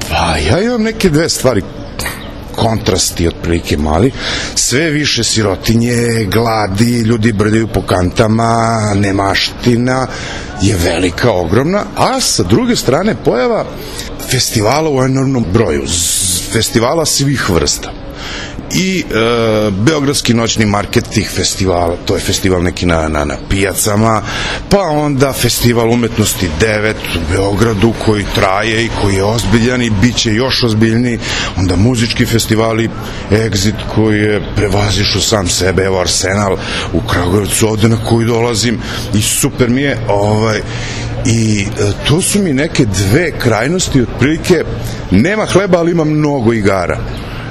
Pa ja imam neke dve stvari, kontrasti otprilike mali, sve više sirotinje, gladi, ljudi brdaju po kantama, nemaština je velika, ogromna, a sa druge strane pojava festivala u enormnom broju, festivala svih vrsta. I Beogradski noćni market tih festivala, to je festival neki na pijacama, pa onda festival umetnosti 9 u Beogradu koji traje i koji je ozbiljan i bit će još ozbiljniji, onda muzički festivali Exit koji je prevazišao sam sebe, evo Arsenal u Kragujevcu ovde na koji dolazim i super mi je, i to su mi neke dve krajnosti, otprilike nema hleba ali ima mnogo igara.